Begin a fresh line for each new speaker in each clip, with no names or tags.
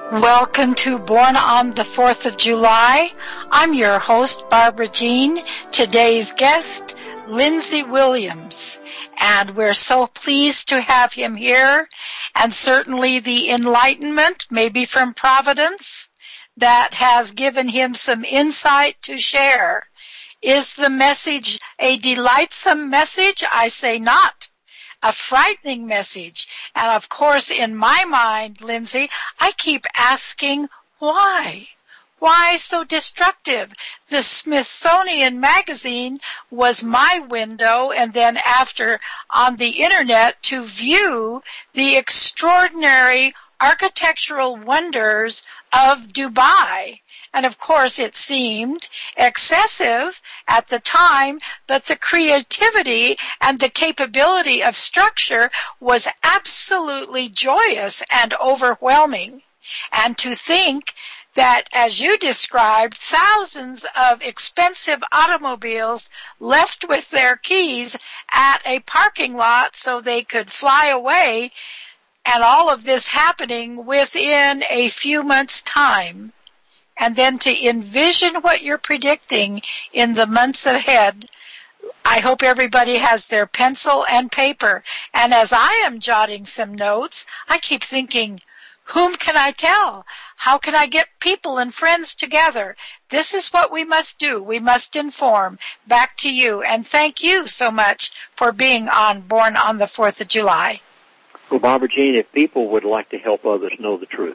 Welcome to Born on the 4th of July. I'm your host, Barbara Jean. Today's guest, Lindsey Williams. And we're so pleased to have him here. And certainly the enlightenment, maybe from Providence, that has given him some insight to share. Is the message a delightsome message? I say not. A frightening message. And of course, in my mind, Lindsey, I keep asking, why? Why so destructive? The Smithsonian Magazine was my window, and then after on the internet to view the extraordinary architectural wonders of Dubai. And of course it seemed excessive at the time, but the creativity and the capability of structure was absolutely joyous and overwhelming. And to think that, as you described, thousands of expensive automobiles left with their keys at a parking lot so they could fly away, and all of this happening within a few months' time. And then to envision what you're predicting in the months ahead, I hope everybody has their pencil and paper. And as I am jotting some notes, I keep thinking, whom can I tell? How can I get people and friends together? This is what we must do. We must inform. Back to you. And thank you so much for being on Born on the 4th of July.
Well, Barbara Jean, if people would like to help others know the truth,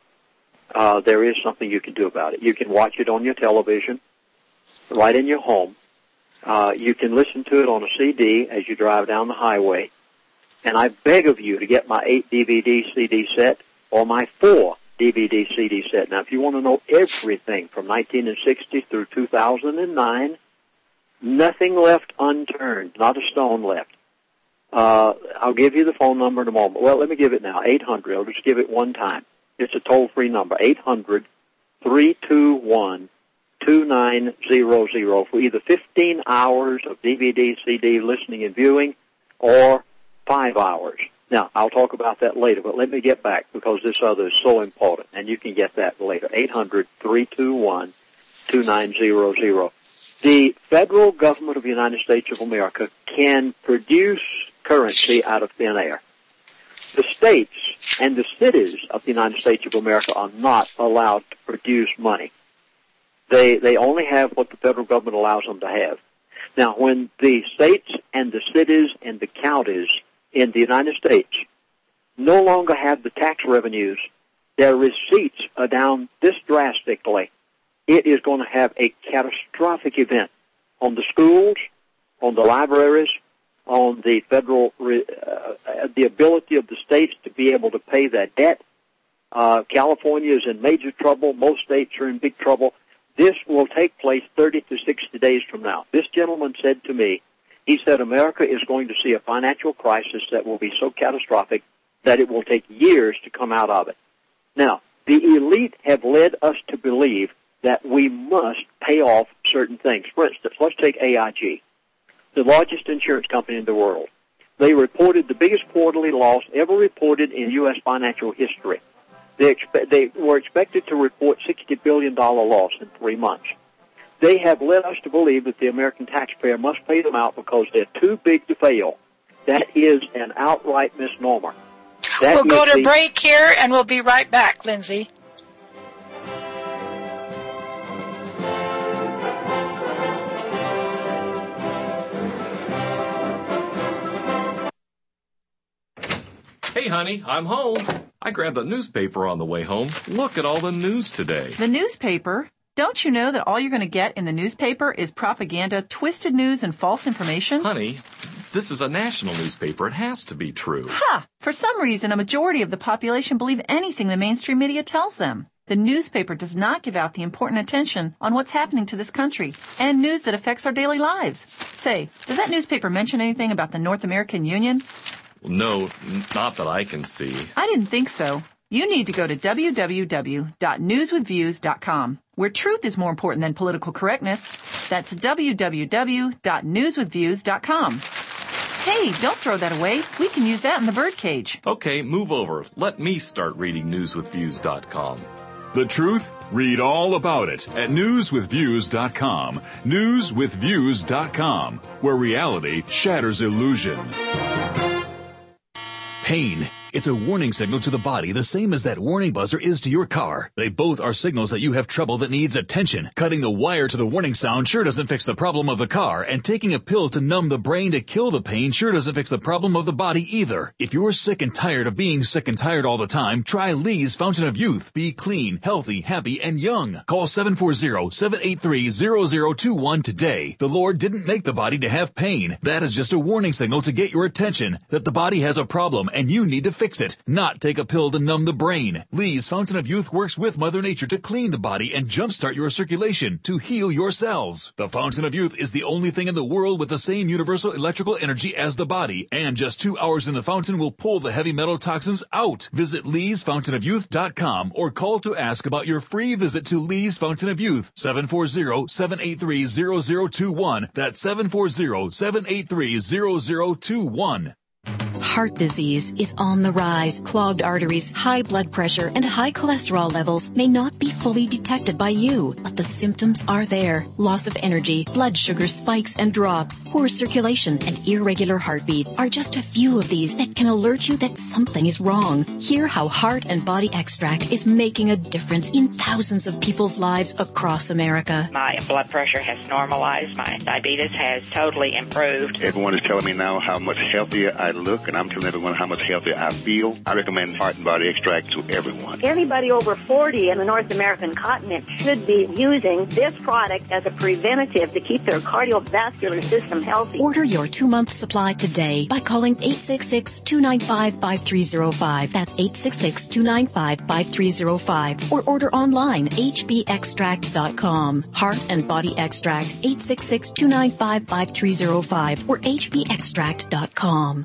there is something you can do about it. You can watch it on your television, right in your home. You can listen to it on a CD as you drive down the highway. And I beg of you to get my 8 DVD CD set or my 4 DVD CD set. Now, if you want to know everything from 1960 through 2009, nothing left unturned, not a stone left. I'll give you the phone number in a moment. Well, let me give it now, 800. I'll just give it one time. It's a toll-free number, 800-321-2900 for either 15 hours of DVD, CD listening and viewing or 5 hours. Now, I'll talk about that later, but let me get back because this other is so important, and you can get that later, 800-321-2900. The federal government of the United States of America can produce currency out of thin air. The states and the cities of the United States of America are not allowed to produce money. They only have what the federal government allows them to have. Now, when the states and the cities and the counties in the United States no longer have the tax revenues, their receipts are down this drastically. It is going to have a catastrophic event on the schools, on the libraries, on the federal, the ability of the states to be able to pay that debt. California is in major trouble. Most states are in big trouble. This will take place 30 to 60 days from now. This gentleman said to me, he said America is going to see a financial crisis that will be so catastrophic that it will take years to come out of it. Now, the elite have led us to believe that we must pay off certain things. For instance, let's take AIG, the largest insurance company in the world. They reported the biggest quarterly loss ever reported in U.S. financial history. They were expected to report $60 billion loss in 3 months. They have led us to believe that the American taxpayer must pay them out because they're too big to fail. That is an outright misnomer.
We'll go to break here, and we'll be right back, Lindsey.
Hey, honey, I'm home. I grabbed the newspaper on the way home. Look at all the news today.
The newspaper? Don't you know that all you're going to get in the newspaper is propaganda, twisted news, and false information?
Honey, this is a national newspaper. It has to be true.
Ha! For some reason, a majority of the population believe anything the mainstream media tells them. The newspaper does not give out the important attention on what's happening to this country and news that affects our daily lives. Say, does that newspaper mention anything about the North American Union?
No, not that I can see.
I didn't think so. You need to go to www.newswithviews.com, where truth is more important than political correctness. That's www.newswithviews.com. Hey, don't throw that away. We can use that in the birdcage.
Okay, move over. Let me start reading newswithviews.com.
The truth? Read all about it at newswithviews.com. Newswithviews.com, where reality shatters illusion.
Pain. It's a warning signal to the body, the same as that warning buzzer is to your car. They both are signals that you have trouble that needs attention. Cutting the wire to the warning sound sure doesn't fix the problem of the car, and taking a pill to numb the brain to kill the pain sure doesn't fix the problem of the body either. If you're sick and tired of being sick and tired all the time, try Lee's Fountain of Youth. Be clean, healthy, happy, and young. Call 740-783-0021 today. The Lord didn't make the body to have pain. That is just a warning signal to get your attention that the body has a problem and you need to fix it, not take a pill to numb the brain. Lee's Fountain of Youth works with Mother Nature to clean the body and jumpstart your circulation to heal your cells. The Fountain of Youth is the only thing in the world with the same universal electrical energy as the body, and just 2 hours in the fountain will pull the heavy metal toxins out. Visit leesfountainofyouth.com or call to ask about your free visit to Lee's Fountain of Youth, 740-783-0021. That's 740-783-0021.
Heart disease is on the rise. Clogged arteries, high blood pressure, and high cholesterol levels may not be fully detected by you, but the symptoms are there. Loss of energy, blood sugar spikes and drops, poor circulation, and irregular heartbeat are just a few of these that can alert you that something is wrong. Hear how Heart and Body Extract is making a difference in thousands of people's lives across America.
My blood pressure has normalized. My diabetes has totally improved.
Everyone is telling me now how much healthier I look, and I'm telling everyone how much healthier I feel. I recommend Heart and Body Extract to everyone.
Anybody over 40 in the North American continent should be using this product as a preventative to keep their cardiovascular system healthy.
Order your 2-month supply today by calling 866-295-5305. That's 866-295-5305. Or order online, hbextract.com. Heart and Body Extract, 866-295-5305 or hbextract.com.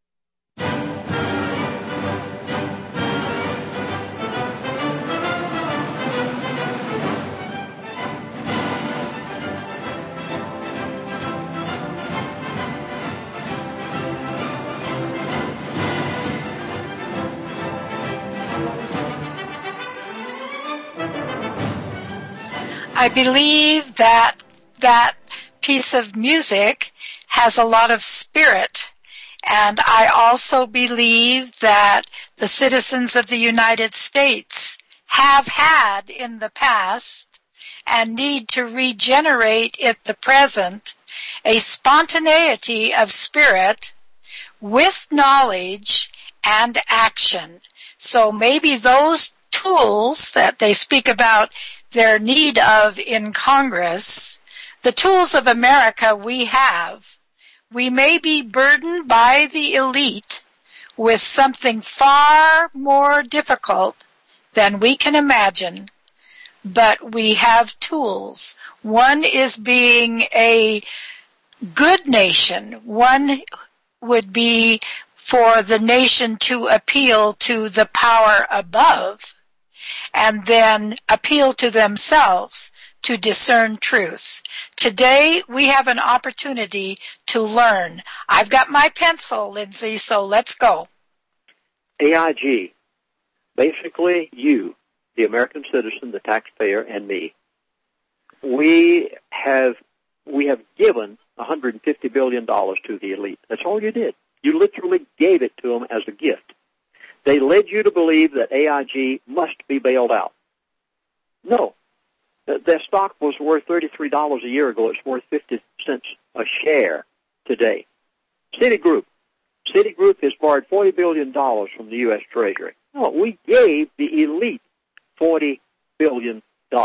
I believe that piece of music has a lot of spirit, and I also believe that the citizens of the United States have had in the past and need to regenerate at the present a spontaneity of spirit with knowledge and action. So maybe those tools that they speak about their need of in Congress, the tools of America we have, we may be burdened by the elite with something far more difficult than we can imagine, but we have tools. One is being a good nation. One would be for the nation to appeal to the power above, and then appeal to themselves to discern truth. Today, we have an opportunity to learn. I've got my pencil, Lindsay, so let's go.
AIG, basically you, the American citizen, the taxpayer, and me, we have given $150 billion to the elite. That's all you did. You literally gave it to them as a gift. They led you to believe that AIG must be bailed out. No. Their stock was worth $33 a year ago. It's worth 50 cents a share today. Citigroup has borrowed $40 billion from the U.S. Treasury. No, we gave the elite $40 billion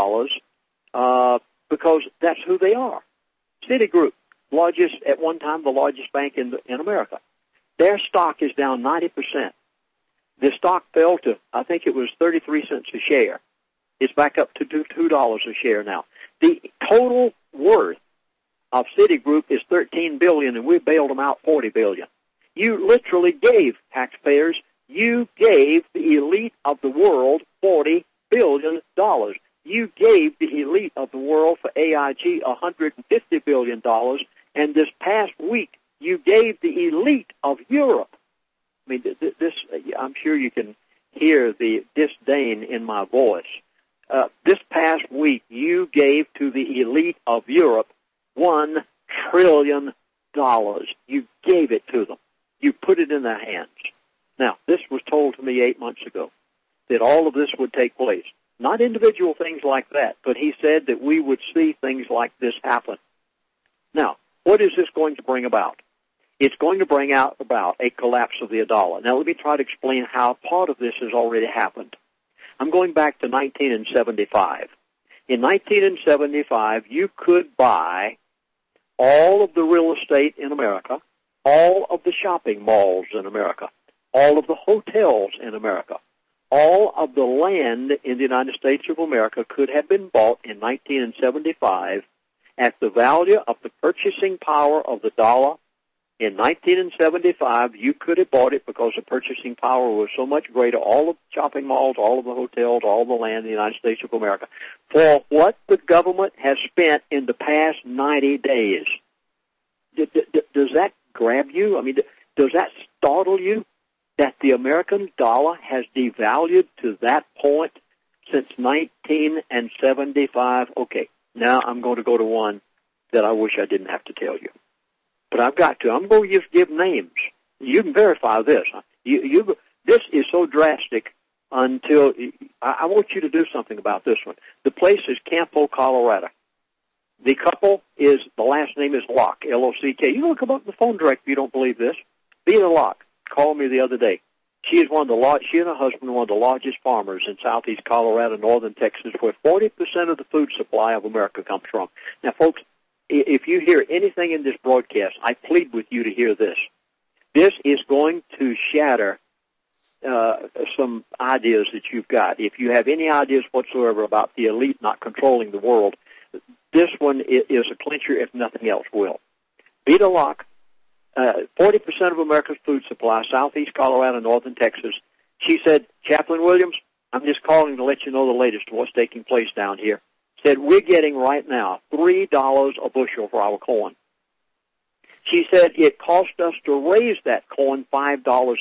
because that's who they are. Citigroup, at one time the largest bank in America. Their stock is down 90%. The stock fell to, I think it was 33 cents a share. It's back up to $2 a share now. The total worth of Citigroup is $13 billion, and we bailed them out $40 billion. You literally gave taxpayers, you gave the elite of the world $40 billion. You gave the elite of the world for AIG $150 billion, and this past week you gave the elite of Europe. I mean, this, I'm sure you can hear the disdain in my voice. This past week, you gave to the elite of Europe $1 trillion. You gave it to them. You put it in their hands. Now, this was told to me 8 months ago, that all of this would take place. Not individual things like that, but he said that we would see things like this happen. Now, what is this going to bring about? It's going to bring about a collapse of the dollar. Now, let me try to explain how part of this has already happened. I'm going back to 1975. In 1975, you could buy all of the real estate in America, all of the shopping malls in America, all of the hotels in America, all of the land in the United States of America could have been bought in 1975 at the value of the purchasing power of the dollar. In 1975, you could have bought it because the purchasing power was so much greater, all of the shopping malls, all of the hotels, all the land in the United States of America, for what the government has spent in the past 90 days. Does that grab you? I mean, does that startle you that the American dollar has devalued to that point since 1975? Okay, now I'm going to go to one that I wish I didn't have to tell you. But I've got to. I'm going to just give names. You can verify this. This is so drastic until I want you to do something about this one. The place is Campo, Colorado. The couple is, the last name is Locke, L-O-C-K. You can look them up on the phone direct if you don't believe this. Vita Locke called me the other day. She is she and her husband are one of the largest farmers in southeast Colorado, northern Texas, where 40% of the food supply of America comes from. Now, folks, if you hear anything in this broadcast, I plead with you to hear this. This is going to shatter some ideas that you've got. If you have any ideas whatsoever about the elite not controlling the world, this one is a clincher if nothing else will. Vita Locke, 40% of America's food supply, southeast Colorado, northern Texas. She said, Chaplain Williams, I'm just calling to let you know the latest of what's taking place down here. Said, we're getting right now $3 a bushel for our corn. She said it cost us to raise that corn $5.50.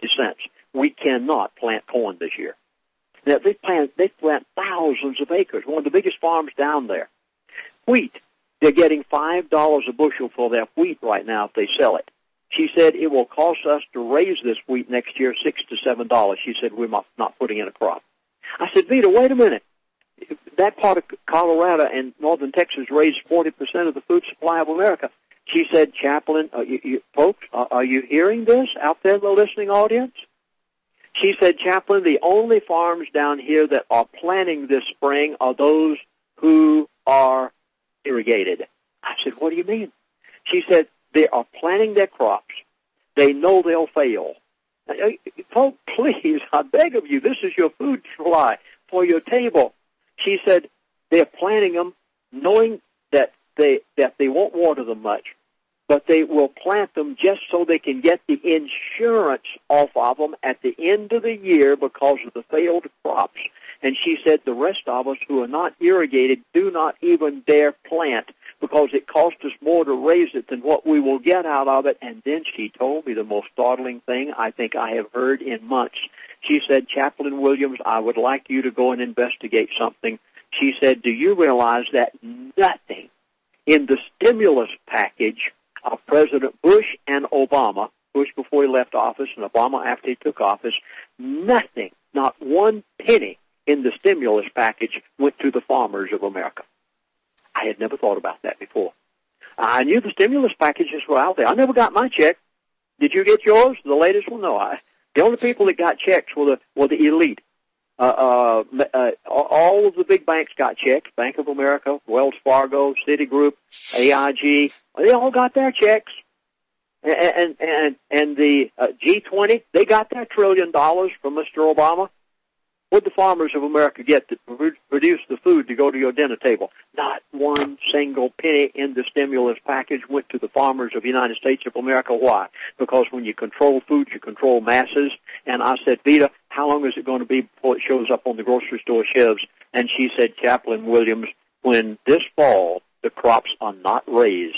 We cannot plant corn this year. Now, they plant thousands of acres, one of the biggest farms down there. Wheat, they're getting $5 a bushel for their wheat right now if they sell it. She said it will cost us to raise this wheat next year $6 to $7. She said we're not putting in a crop. I said, Vita, wait a minute. That part of Colorado and northern Texas raised 40% of the food supply of America. She said, Chaplain, folks, are you hearing this out there in the listening audience? She said, Chaplain, the only farms down here that are planting this spring are those who are irrigated. I said, what do you mean? She said, they are planting their crops. They know they'll fail. Folks, please, I beg of you, this is your food supply for your table. She said they're planting them knowing that they won't water them much, but they will plant them just so they can get the insurance off of them at the end of the year because of the failed crops. And she said the rest of us who are not irrigated do not even dare plant because it costs us more to raise it than what we will get out of it. And then she told me the most startling thing I think I have heard in months. She said, Chaplain Williams, I would like you to go and investigate something. She said, do you realize that nothing in the stimulus package of President Bush and Obama, Bush before he left office and Obama after he took office, nothing, not one penny in the stimulus package went to the farmers of America? I had never thought about that before. I knew the stimulus packages were out there. I never got my check. Did you get yours? The latest one? No. The only people that got checks were the elite. All of the big banks got checks. Bank of America, Wells Fargo, Citigroup, AIG. They all got their checks. And the G20, they got their $1 trillion from Mr. Obama. What did the farmers of America get to produce the food to go to your dinner table? Not one single penny in the stimulus package went to the farmers of the United States of America. Why? Because when you control food, you control masses. And I said, Vita, how long is it going to be before it shows up on the grocery store shelves? And she said, Chaplain Williams, when this fall the crops are not raised,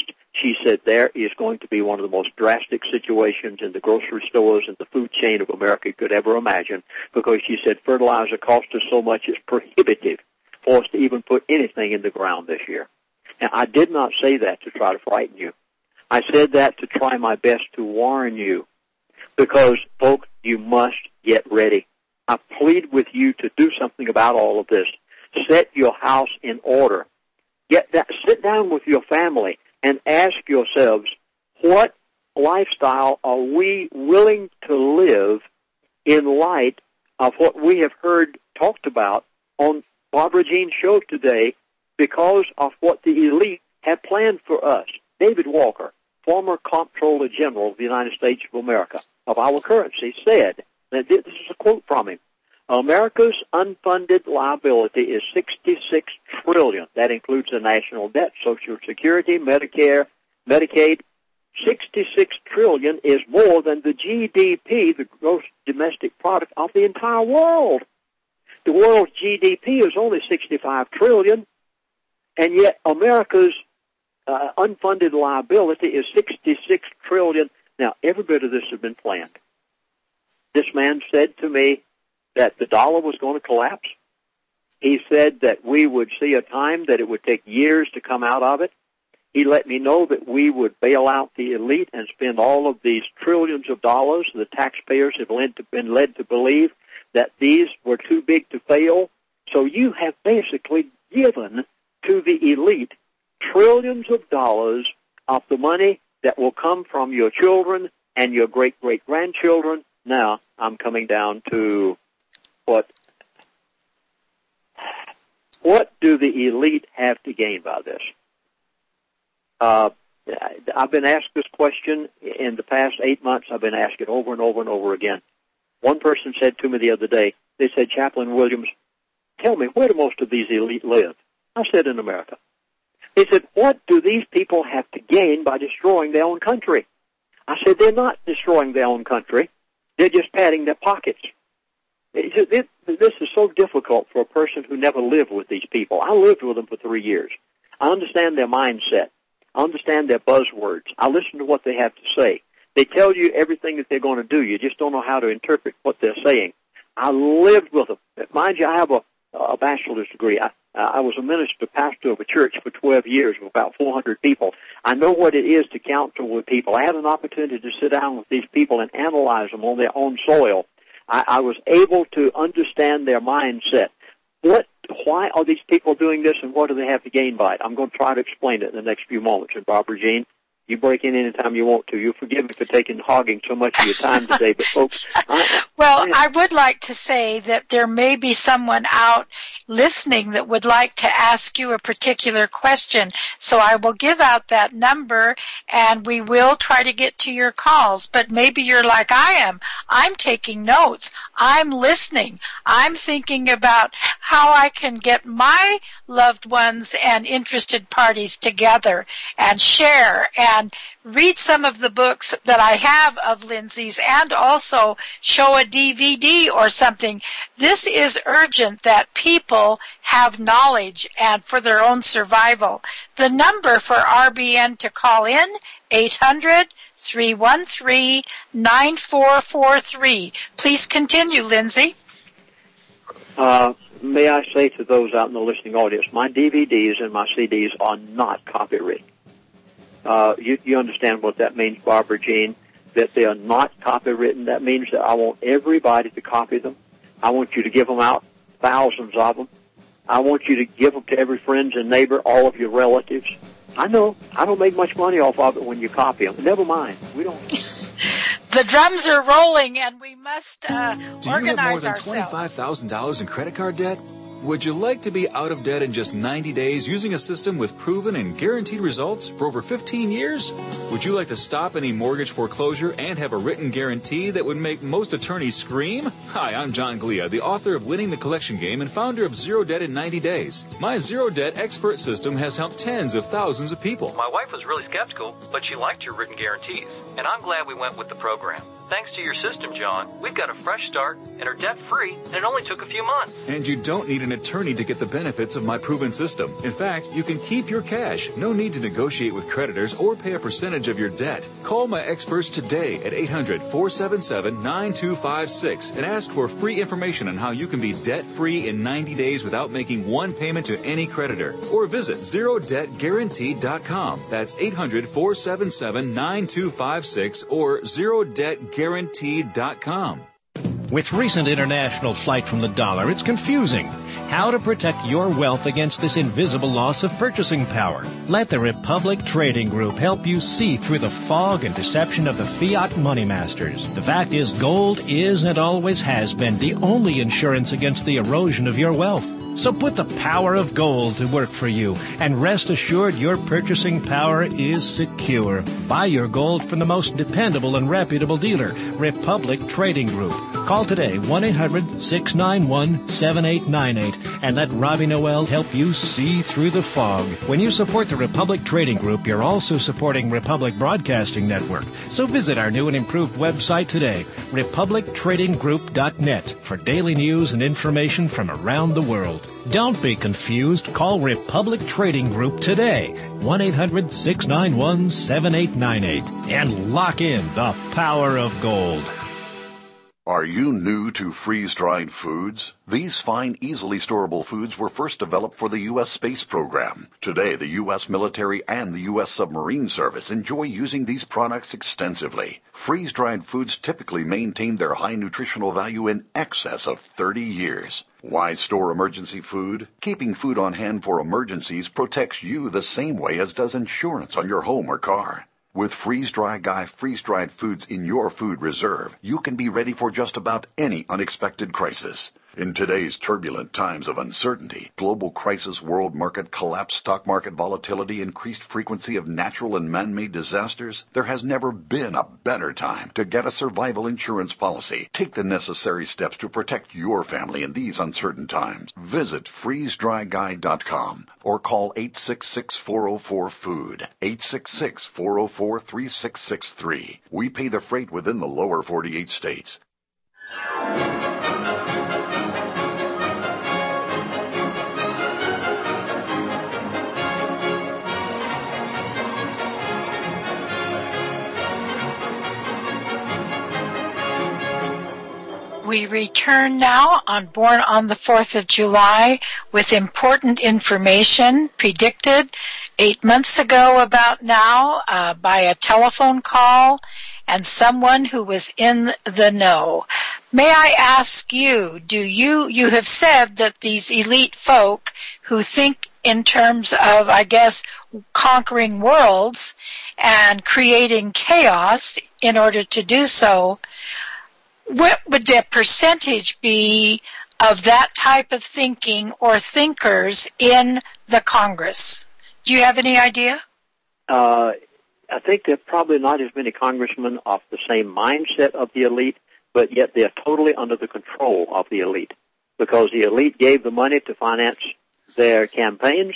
she said there is going to be one of the most drastic situations in the grocery stores and the food chain of America you could ever imagine, because she said fertilizer costs us so much it's prohibitive for us to even put anything in the ground this year. Now, I did not say that to try to frighten you. I said that to try my best to warn you, because, folks, you must get ready. I plead with you to do something about all of this. Set your house in order. Sit down with your family and ask yourselves, what lifestyle are we willing to live in light of what we have heard talked about on Barbara Jean's show today, because of what the elite have planned for us? David Walker, former Comptroller General of the United States of America, of our currency, said, and this is a quote from him, America's unfunded liability is $66 trillion. That includes the national debt, Social Security, Medicare, Medicaid. $66 trillion is more than the GDP, the gross domestic product of the entire world. The world's GDP is only $65 trillion, and yet America's unfunded liability is $66 trillion. Now, every bit of this has been planned. This man said to me that the dollar was going to collapse. He said that we would see a time that it would take years to come out of it. He let me know that we would bail out the elite and spend all of these trillions of dollars. The taxpayers have been led to believe that these were too big to fail. So you have basically given to the elite trillions of dollars of the money that will come from your children and your great-great-grandchildren. Now, I'm coming down to what do the elite have to gain by this? I've been asked this question in the past 8 months. I've been asked it over and over and over again. One person said to me the other day, they said, Chaplain Williams, tell me, where do most of these elite live? I said, in America. They said, what do these people have to gain by destroying their own country? I said, they're not destroying their own country. They're just padding their pockets. This is so difficult for a person who never lived with these people. I lived with them for 3 years. I understand their mindset. I understand their buzzwords. I listen to what they have to say. They tell you everything that they're going to do. You just don't know how to interpret what they're saying. I lived with them. Mind you, I have a bachelor's degree. I was a minister, pastor of a church for 12 years with about 400 people. I know what it is to counsel with people. I had an opportunity to sit down with these people and analyze them on their own soil. I was able to understand their mindset. Why are these people doing this, and what do they have to gain by it? I'm going to try to explain it in the next few moments. And Barbara Jean, you break in anytime you want to. You forgive me for hogging so much of your time today, but folks...
I would like to say that there may be someone out listening that would like to ask you a particular question. So I will give out that number, and we will try to get to your calls. But maybe you're like I am. I'm taking notes. I'm listening. I'm thinking about how I can get my loved ones and interested parties together and share and read some of the books that I have of Lindsay's, and also show a DVD or something. This is urgent that people have knowledge and for their own survival. The number for RBN to call in, 800-313-9443. Please continue, Lindsay.
May I say to those out in the listening audience, my DVDs and my CDs are not copyrighted. You understand what that means, Barbara Jean, that they are not copywritten. That means that I want everybody to copy them. I want you to give them out, thousands of them. I want you to give them to every friend and neighbor, all of your relatives. I know I don't make much money off of it when you copy them. Never mind. We don't.
The drums are rolling, and we must organize ourselves.
Do you have more than $25,000 in credit card debt? Would you like to be out of debt in just 90 days using a system with proven and guaranteed results for over 15 years? Would you like to stop any mortgage foreclosure and have a written guarantee that would make most attorneys scream? Hi, I'm John Glia, the author of Winning the Collection Game and founder of Zero Debt in 90 Days. My Zero Debt expert system has helped tens of thousands of people.
My wife was really skeptical, but she liked your written guarantees, and I'm glad we went with the program. Thanks to your system, John, we've got a fresh start and are debt-free, and it only took a few months.
And you don't need an an attorney to get the benefits of my proven system. In fact, you can keep your cash. No need to negotiate with creditors or pay a percentage of your debt. Call my experts today at 800-477-9256 and ask for free information on how you can be debt-free in 90 days without making one payment to any creditor. Or visit ZeroDebtGuaranteed.com. That's 800-477-9256 or ZeroDebtGuaranteed.com.
With recent international flight from the dollar, it's confusing. How to protect your wealth against this invisible loss of purchasing power. Let the Republic Trading Group help you see through the fog and deception of the fiat money masters. The fact is, gold is and always has been the only insurance against the erosion of your wealth. So put the power of gold to work for you, and rest assured your purchasing power is secure. Buy your gold from the most dependable and reputable dealer, Republic Trading Group. Call today, 1-800-691-7898, and let Robbie Noel help you see through the fog. When you support the Republic Trading Group, you're also supporting Republic Broadcasting Network. So visit our new and improved website today, republictradinggroup.net, for daily news and information from around the world. Don't be confused. Call Republic Trading Group today, 1-800-691-7898, and lock in the power of gold.
Are you new to freeze-dried foods? These fine, easily storable foods were first developed for the U.S. space program. Today, the U.S. military and the U.S. submarine service enjoy using these products extensively. Freeze-dried foods typically maintain their high nutritional value in excess of 30 years. Why store emergency food? Keeping food on hand for emergencies protects you the same way as does insurance on your home or car. With Freeze-Dry Guy freeze-dried foods in your food reserve, you can be ready for just about any unexpected crisis. In today's turbulent times of uncertainty, global crisis, world market collapse, stock market volatility, increased frequency of natural and man-made disasters, there has never been a better time to get a survival insurance policy. Take the necessary steps to protect your family in these uncertain times. Visit freezedryguy.com or call 866-404-FOOD, 866-404-3663. We pay the freight within the lower 48 states.
We return now on Born on the 4th of July with important information predicted 8 months ago about now by a telephone call and someone who was in the know. May I ask you, you have said that these elite folk who think in terms of, I guess, conquering worlds and creating chaos in order to do so, what would the percentage be of that type of thinking or thinkers in the Congress? Do you have any idea?
I think there are probably not as many congressmen of the same mindset of the elite, but yet they're totally under the control of the elite because the elite gave the money to finance their campaigns.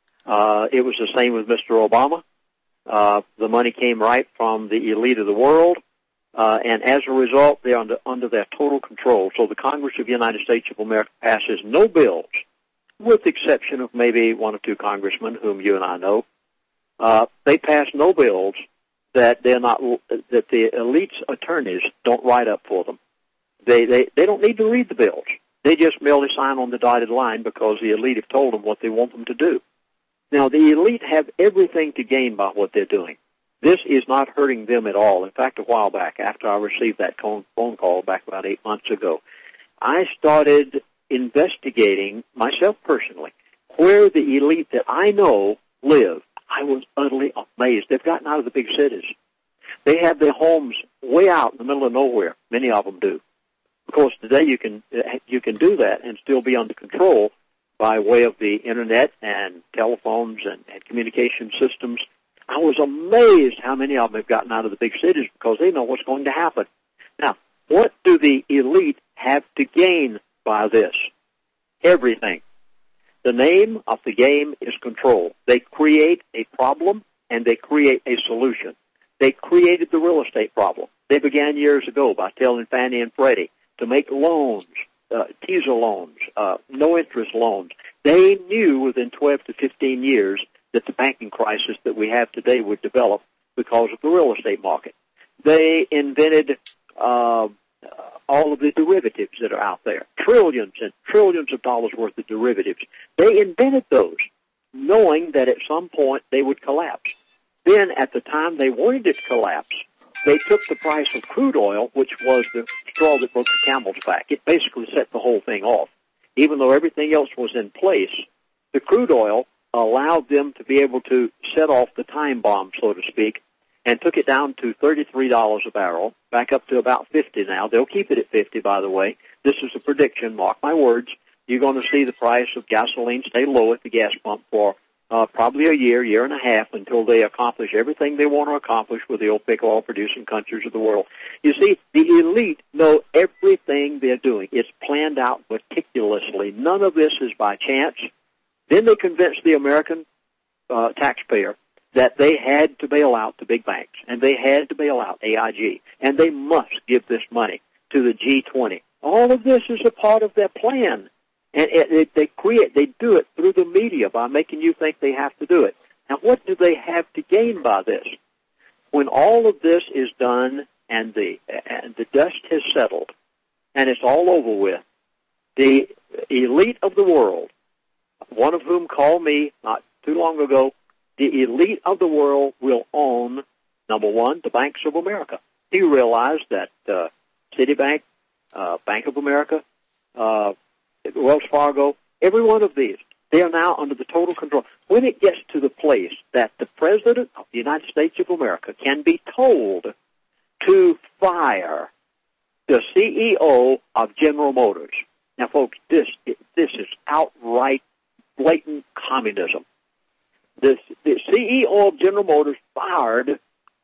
It was the same with Mr. Obama. The money came right from the elite of the world. And as a result, they're under their total control. So the Congress of the United States of America passes no bills, with the exception of maybe one or two congressmen whom you and I know. They pass no bills that that the elite's attorneys don't write up for them. They don't need to read the bills. They just merely sign on the dotted line because the elite have told them what they want them to do. Now, the elite have everything to gain by what they're doing. This is not hurting them at all. In fact, a while back, after I received that phone call back about 8 months ago, I started investigating myself personally where the elite that I know live. I was utterly amazed. They've gotten out of the big cities. They have their homes way out in the middle of nowhere. Many of them do. Of course, today you can do that and still be under control by way of the internet and telephones and communication systems. I was amazed how many of them have gotten out of the big cities because they know what's going to happen. Now, what do the elite have to gain by this? Everything. The name of the game is control. They create a problem and they create a solution. They created the real estate problem. They began years ago by telling Fannie and Freddie to make loans teaser loans, no interest loans. They knew within 12 to 15 years that the banking crisis that we have today would develop because of the real estate market. They invented all of the derivatives that are out there, trillions and trillions of dollars worth of derivatives. They invented those, knowing that at some point they would collapse. Then, at the time they wanted it to collapse, they took the price of crude oil, which was the straw that broke the camel's back. It basically set the whole thing off. Even though everything else was in place, the crude oil allowed them to be able to set off the time bomb, so to speak, and took it down to $33 a barrel, back up to about 50 now. They'll keep it at 50, by the way. This is a prediction, mark my words. You're going to see the price of gasoline stay low at the gas pump for probably a year and a half, until they accomplish everything they want to accomplish with the OPEC oil-producing countries of the world. You see, the elite know everything they're doing. It's planned out meticulously. None of this is by chance. Then they convince the American taxpayer that they had to bail out the big banks, and they had to bail out AIG, and they must give this money to the G20. All of this is a part of their plan. And they do it through the media by making you think they have to do it. Now, what do they have to gain by this? When all of this is done and the dust has settled and it's all over with, the elite of the world, one of whom called me not too long ago, the elite of the world will own, number one, the banks of America. Do you realize that Citibank, Bank of America, Wells Fargo, every one of these, they are now under the total control. When it gets to the place that the President of the United States of America can be told to fire the CEO of General Motors. Now, folks, this is outright blatant communism. The CEO of General Motors, fired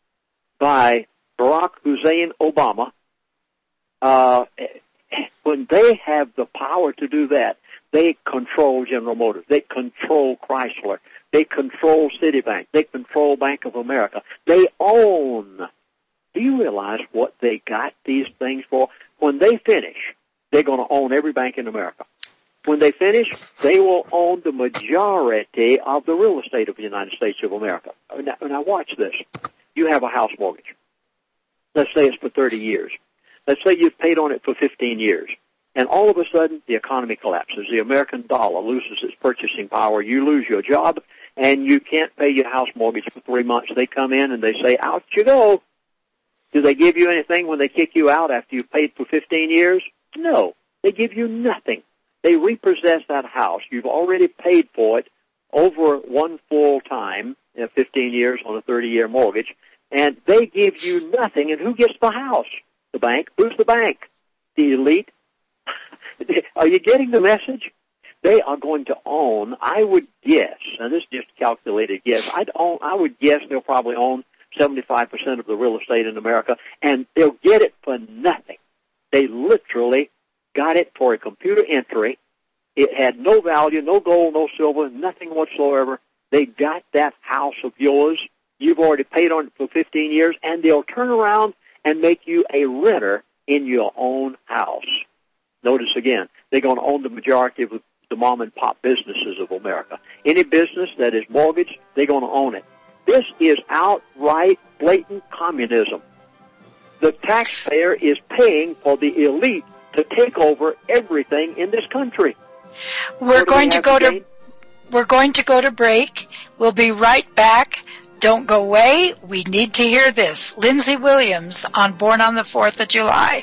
by Barack Hussein Obama, when they have the power to do that, they control General Motors. They control Chrysler. They control Citibank. They control Bank of America. They own. Do you realize what they got these things for? When they finish, they're going to own every bank in America. When they finish, they will own the majority of the real estate of the United States of America. Now watch this. You have a house mortgage. Let's say it's for 30 years. Let's say you've paid on it for 15 years, and all of a sudden the economy collapses. The American dollar loses its purchasing power. You lose your job, and you can't pay your house mortgage for 3 months. They come in and they say, out you go. Do they give you anything when they kick you out after you've paid for 15 years? No. They give you nothing. They repossess that house. You've already paid for it over one full time, 15 years on a 30-year mortgage, and they give you nothing. And who gets the house? The bank. Who's the bank? The elite. Are you getting the message? They are going to own, I would guess, and this is just calculated guess, I would guess they'll probably own 75% of the real estate in America, and they'll get it for nothing. They literally got it for a computer entry. It had no value, no gold, no silver, nothing whatsoever. They got that house of yours. You've already paid on it for 15 years, and they'll turn around and make you a renter in your own house. Notice again, they're going to own the majority of the mom-and-pop businesses of America. Any business that is mortgaged, they're going to own it. This is outright blatant communism. The taxpayer is paying for the elite to take over everything in this country.
We're going to go to break. We'll be right back. Don't go away. We need to hear this. Lindsey Williams on Born on the 4th of July.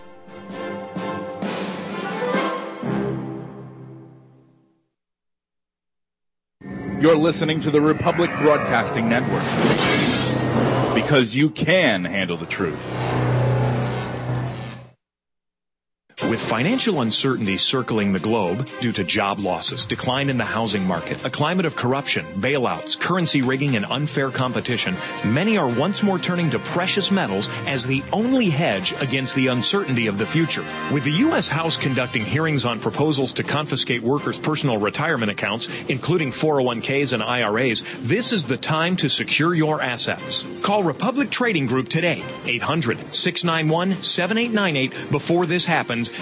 You're listening to the Republic Broadcasting Network, because you can handle the truth.
With financial uncertainty circling the globe due to job losses, decline in the housing market, a climate of corruption, bailouts, currency rigging, and unfair competition, many are once more turning to precious metals as the only hedge against the uncertainty of the future. With the U.S. House conducting hearings on proposals to confiscate workers' personal retirement accounts, including 401ks and IRAs, this is the time to secure your assets. Call Republic Trading Group today, 800-691-7898 before this happens,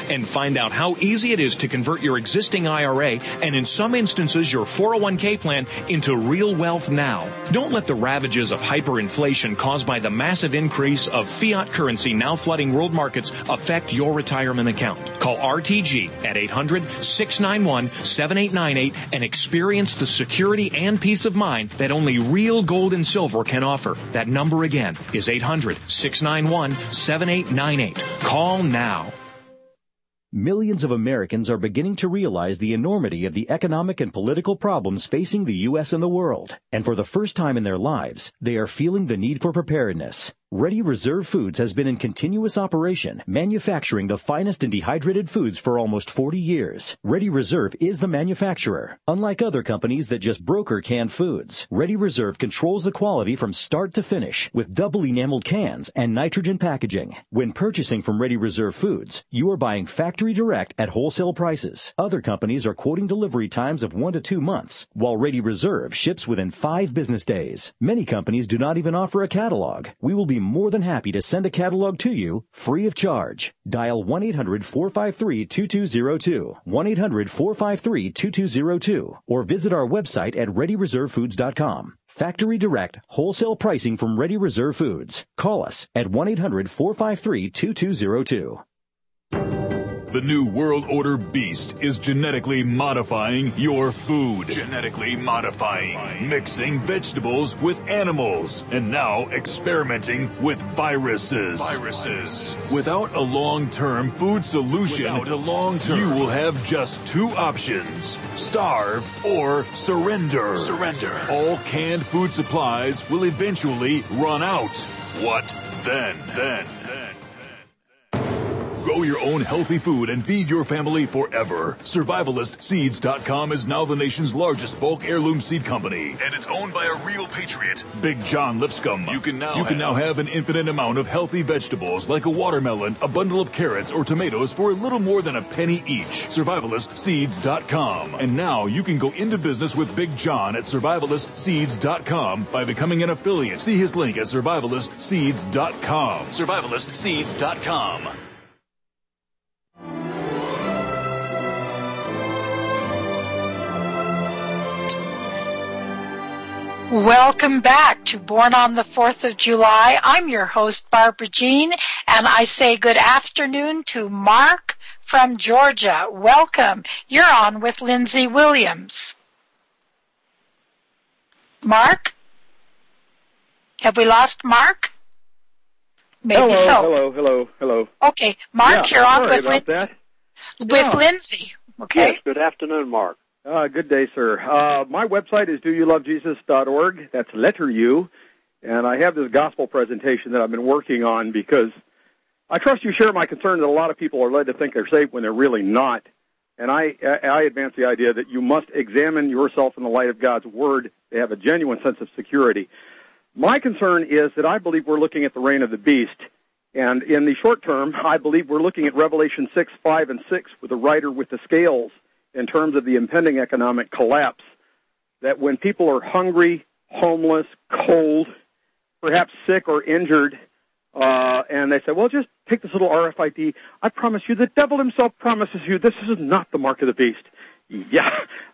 and find out how easy it is to convert your existing IRA and in some instances your 401k plan into real wealth now. Don't let the ravages of hyperinflation caused by the massive increase of fiat currency now flooding world markets affect your retirement account. Call RTG at 800-691-7898 and experience the security and peace of mind that only real gold and silver can offer. That number again is 800-691-7898. Call now.
Millions of Americans are beginning to realize the enormity of the economic and political problems facing the U.S. and the world. And for the first time in their lives, they are feeling the need for preparedness. Ready Reserve Foods has been in continuous operation, manufacturing the finest and dehydrated foods for almost 40 years. Ready Reserve is the manufacturer. Unlike other companies that just broker canned foods, Ready Reserve controls the quality from start to finish with double enameled cans and nitrogen packaging. When purchasing from Ready Reserve Foods, you are buying factory direct at wholesale prices. Other companies are quoting delivery times of 1 to 2 months, while Ready Reserve ships within 5 business days. Many companies do not even offer a catalog. We will be more than happy to send a catalog to you free of charge. Dial 1-800-453-2202, 1-800-453-2202, or visit our website at ReadyReserveFoods.com. Factory direct, wholesale pricing from Ready Reserve Foods. Call us at 1-800-453-2202.
The New World Order beast is genetically modifying your food. Genetically modifying. Mixing vegetables with animals. And now experimenting with viruses. Without a long-term food solution, you will have just 2 options. Starve or surrender. All canned food supplies will eventually run out. What then? Grow your own healthy food and feed your family forever. SurvivalistSeeds.com is now the nation's largest bulk heirloom seed company, and it's owned by a real patriot, Big John Lipscomb. You can now have an infinite amount of healthy vegetables like a watermelon, a bundle of carrots, or tomatoes for a little more than a penny each. SurvivalistSeeds.com. And now you can go into business with Big John at SurvivalistSeeds.com by becoming an affiliate. See his link at SurvivalistSeeds.com. SurvivalistSeeds.com.
Welcome back to Born on the 4th of July. I'm your host, Barbara Jean, and I say good afternoon to Mark from Georgia. Welcome. You're on with Lindsay Williams. Mark? Have we lost Mark? Maybe
Hello.
Okay, Mark, you're on with Lindsay.
Lindsay.
Okay.
Yes, good afternoon, Mark.
Good day, sir. My website is doyoulovejesus.org. That's letter U. And I have this gospel presentation that I've been working on because I trust you share my concern that a lot of people are led to think they're saved when they're really not. And I advance the idea that you must examine yourself in the light of God's Word to have a genuine sense of security. My concern is that I believe we're looking at the reign of the beast. And in the short term, I believe we're looking at Revelation 6, 5, and 6 with the rider with the scales, in terms of the impending economic collapse, that when people are hungry, homeless, cold, perhaps sick or injured, and they say, well, just take this little RFID, I promise you, the devil himself promises you this is not the mark of the beast. Yeah.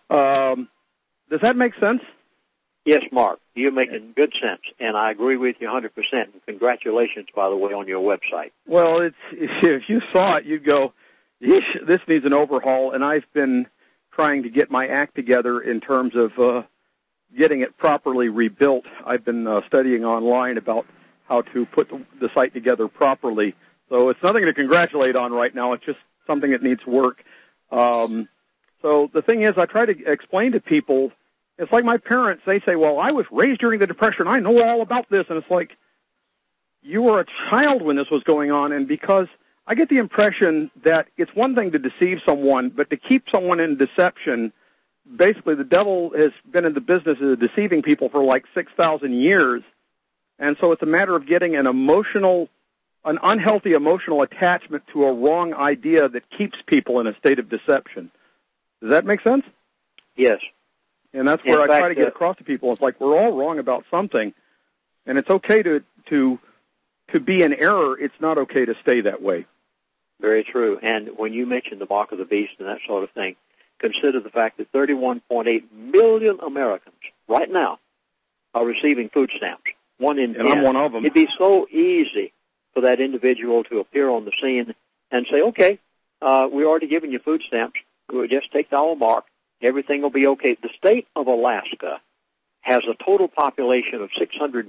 Does that make sense?
Yes, Mark. You're making good sense, and I agree with you 100%. And congratulations, by the way, on your website.
Well, if you saw it, you'd go, yeesh, this needs an overhaul, and I've been trying to get my act together in terms of getting it properly rebuilt. I've been studying online about how to put the site together properly. So it's nothing to congratulate on right now. It's just something that needs work. So the thing is, I try to explain to people, it's like my parents, they say, well, I was raised during the Depression. I know all about this. And it's like, you were a child when this was going on, and because I get the impression that it's one thing to deceive someone, but to keep someone in deception, basically the devil has been in the business of deceiving people for like 6,000 years. And so it's a matter of getting an unhealthy emotional attachment to a wrong idea that keeps people in a state of deception. Does that make sense?
Yes.
And that's where I try to get across to people. It's like we're all wrong about something, and it's okay to be in error. It's not okay to stay that way.
Very true. And when you mention the mark of the beast and that sort of thing, consider the fact that 31.8 million Americans right now are receiving food stamps. One in 10.
And I'm one of them.
It'd be so easy for that individual to appear on the scene and say, okay, we're already giving you food stamps. We'll just take our mark. Everything will be okay. The state of Alaska has a total population of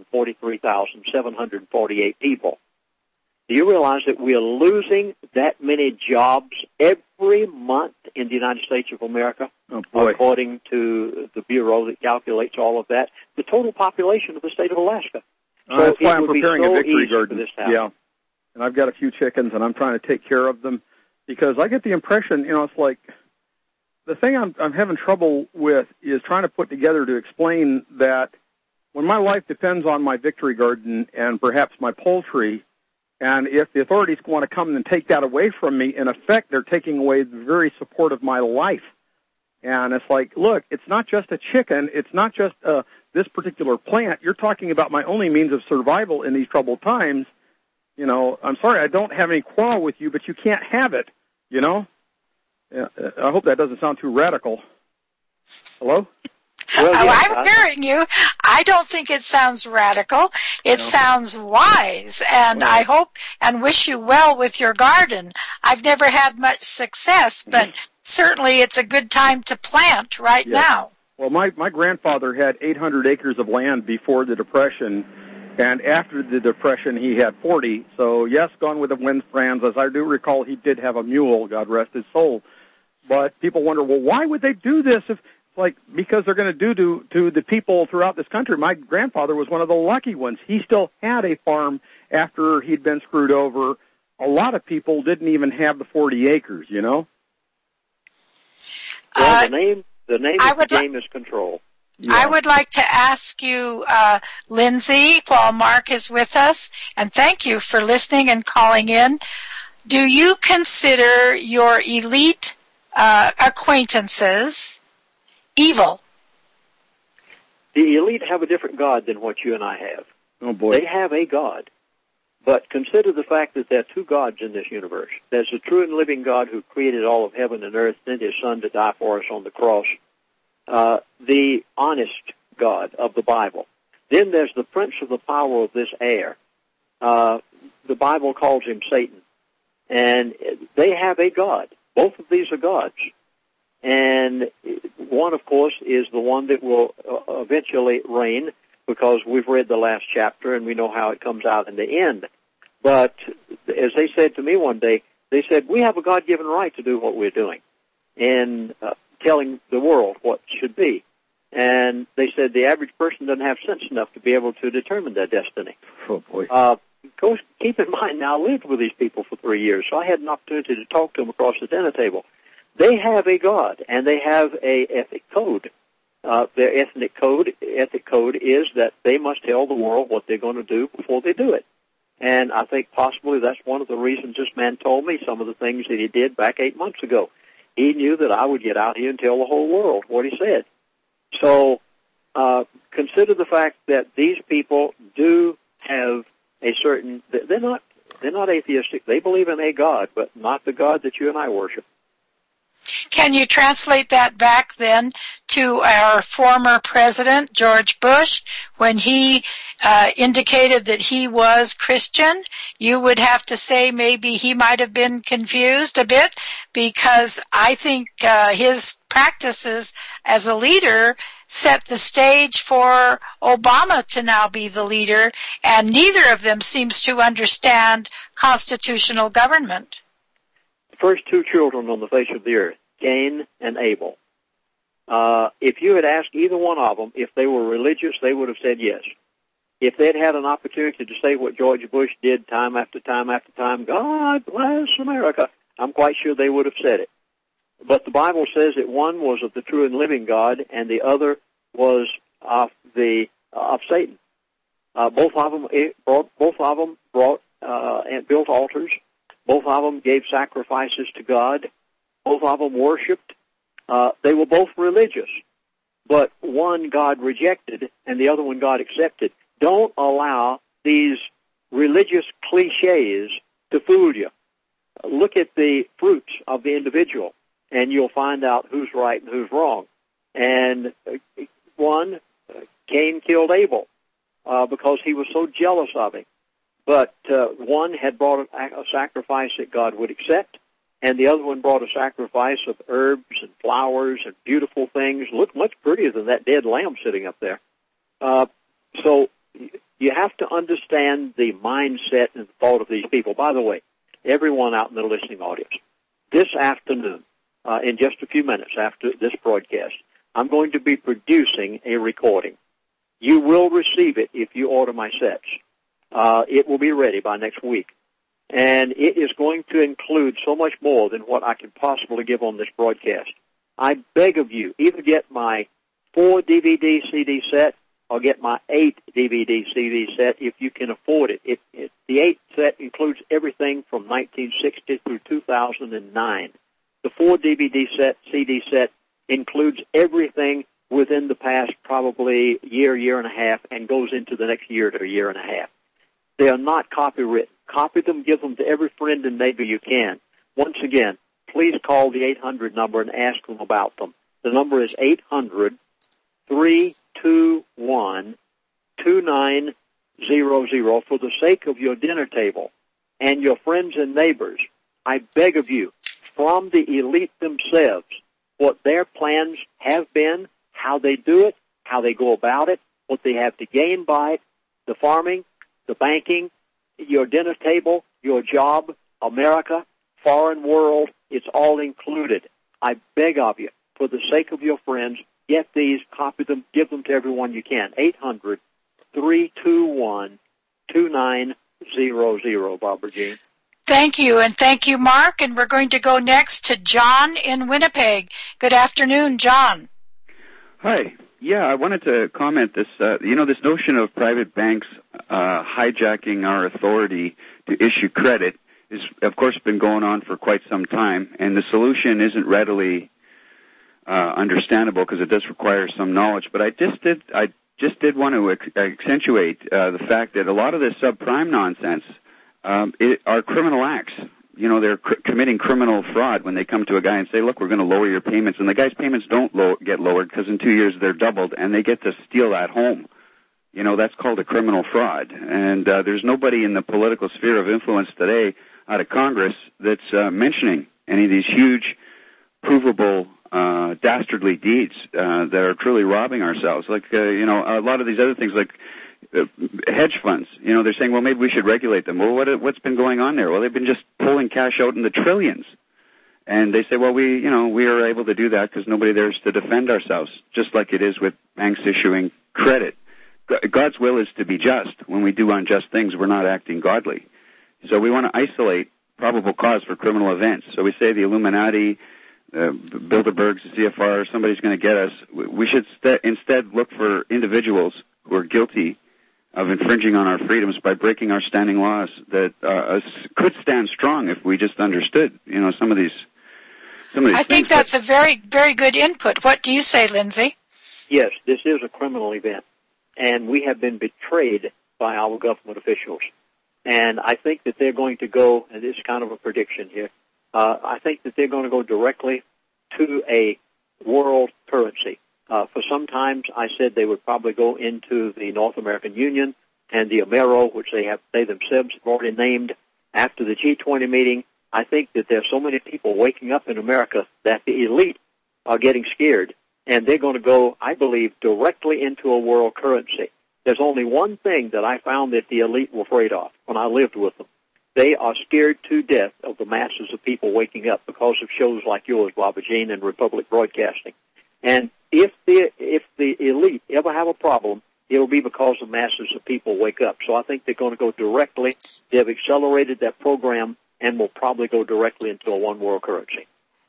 643,748 people. Do you realize that we are losing that many jobs every month in the United States of America?
Oh, boy.
According to the Bureau that calculates all of that, the total population of the state of Alaska. So
that's why I'm preparing
so
a victory garden.
This to happen.
Yeah, and I've got a few chickens, and I'm trying to take care of them because I get the impression, it's like the thing I'm having trouble with is trying to put together to explain that when my life depends on my victory garden and perhaps my poultry, and if the authorities want to come and take that away from me, in effect, they're taking away the very support of my life. And it's like, look, it's not just a chicken. It's not just this particular plant. You're talking about my only means of survival in these troubled times. I'm sorry, I don't have any quarrel with you, but you can't have it, I hope that doesn't sound too radical. Hello?
Well,
I'm hearing you. I don't think it sounds radical. It sounds wise, and I hope and wish you well with your garden. I've never had much success, but certainly it's a good time to plant right now.
Well, my grandfather had 800 acres of land before the Depression, and after the Depression he had 40. So, yes, Gone with the Wind, Franz. As I do recall, he did have a mule, God rest his soul. But people wonder, well, why would they do this if... because they're going to do to the people throughout this country. My grandfather was one of the lucky ones. He still had a farm after he'd been screwed over. A lot of people didn't even have the 40 acres,
Well, the name of the game is control.
Yeah. I would like to ask you, Lindsay, while Mark is with us, and thank you for listening and calling in. Do you consider your elite acquaintances evil?
The elite have a different God than what you and I have.
Oh, boy.
They have a God. But consider the fact that there are two gods in this universe. There's the true and living God who created all of heaven and earth, sent his Son to die for us on the cross. The honest God of the Bible. Then there's the prince of the power of this air. The Bible calls him Satan. And they have a God. Both of these are gods. And one, of course, is the one that will eventually reign, because we've read the last chapter and we know how it comes out in the end. But as they said to me one day, they said, we have a God-given right to do what we're doing in telling the world what should be. And they said the average person doesn't have sense enough to be able to determine their destiny.
Oh, boy.
Keep in mind, now, I lived with these people for 3 years, so I had an opportunity to talk to them across the dinner table. They have a God, and they have a ethic code. Their ethic code is that they must tell the world what they're going to do before they do it. And I think possibly that's one of the reasons this man told me some of the things that he did back 8 months ago. He knew that I would get out here and tell the whole world what he said. So consider the fact that these people do have a certain... They're not atheistic. They believe in a God, but not the God that you and I worship.
Can you translate that back then to our former president, George Bush, when he indicated that he was Christian? You would have to say maybe he might have been confused a bit, because I think his practices as a leader set the stage for Obama to now be the leader, and neither of them seems to understand constitutional government.
The first two children on the face of the earth, Cain and Abel. If you had asked either one of them if they were religious, they would have said yes. If they'd had an opportunity to say what George Bush did time after time after time, God bless America, I'm quite sure they would have said it. But the Bible says that one was of the true and living God, and the other was of Satan. Both of them brought and built altars. Both of them gave sacrifices to God. Both of them worshipped. They were both religious, but one God rejected and the other one God accepted. Don't allow these religious cliches to fool you. look at the fruits of the individual, and you'll find out who's right and who's wrong. And one, Cain killed Abel because he was so jealous of him. But one had brought a sacrifice that God would accept, and the other one brought a sacrifice of herbs and flowers and beautiful things. Looked much prettier than that dead lamb sitting up there. So you have to understand the mindset and thought of these people. By the way, everyone out in the listening audience, this afternoon, in just a few minutes after this broadcast, I'm going to be producing a recording. You will receive it if you order my sets. It will be ready by next week. And it is going to include so much more than what I can possibly give on this broadcast. I beg of you, either get my 4 DVD CD set or get my 8 DVD CD set if you can afford it. The 8 set includes everything from 1960 through 2009. The 4 DVD set, CD set, includes everything within the past probably year and a half, and goes into the next year to a year and a half. They are not copywritten. Copy them, give them to every friend and neighbor you can. Once again, please call the 800 number and ask them about them. The number is 800-321-2900. For the sake of your dinner table and your friends and neighbors, I beg of you, from the elite themselves, what their plans have been, how they do it, how they go about it, what they have to gain by it, the farming, the banking, your dinner table, your job, America, foreign world, it's all included. I beg of you, for the sake of your friends, get these, copy them, give them to everyone you can. 800-321-2900, Barbara Jean.
Thank you, and thank you, Mark. And we're going to go next to John in Winnipeg. Good afternoon, John.
Hi. Yeah, I wanted to comment this, this notion of private banks hijacking our authority to issue credit is, of course, been going on for quite some time, and the solution isn't readily understandable because it does require some knowledge. But I just did want to accentuate the fact that a lot of this subprime nonsense are criminal acts. They're committing criminal fraud when they come to a guy and say, look, we're going to lower your payments. And the guy's payments don't get lowered because in 2 years they're doubled, and they get to steal that home. That's called a criminal fraud. And there's nobody in the political sphere of influence today out of Congress that's mentioning any of these huge, provable, dastardly deeds that are truly robbing ourselves. Like, a lot of these other things like hedge funds, they're saying, well, maybe we should regulate them. Well, what's been going on there? Well, they've been just pulling cash out in the trillions. And they say, well, we are able to do that because nobody there is to defend ourselves, just like it is with banks issuing credit. God's will is to be just. When we do unjust things, we're not acting godly. So we want to isolate probable cause for criminal events. So we say the Illuminati, Bilderbergs, the CFR, somebody's going to get us. We should instead look for individuals who are guilty of infringing on our freedoms by breaking our standing laws that could stand strong if we just understood, some of these
I think that's a very, very good input. What do you say, Lindsay?
Yes, this is a criminal event, and we have been betrayed by our government officials. And I think that they're going to go, and this is kind of a prediction here, I think that they're going to go directly to a world currency. For some times, I said they would probably go into the North American Union and the Amero, which they themselves have already named after the G20 meeting. I think that there's so many people waking up in America that the elite are getting scared, and they're going to go, I believe, directly into a world currency. There's only one thing that I found that the elite were afraid of when I lived with them. They are scared to death of the masses of people waking up because of shows like yours, Barbara Jean, and Republic Broadcasting. And if the elite ever have a problem, it will be because the masses of people wake up. So I think they're going to go directly. They have accelerated that program and will probably go directly into a one world currency.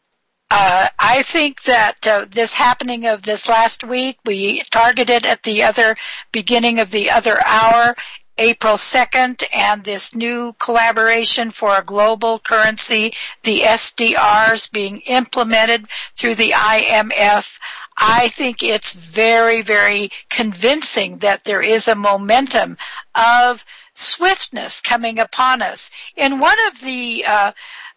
I think that this happening of this last week, we targeted at the beginning of the other hour, April 2nd, and this new collaboration for a global currency, the SDRs being implemented through the IMF. I think it's very, very convincing that there is a momentum of swiftness coming upon us. In one of the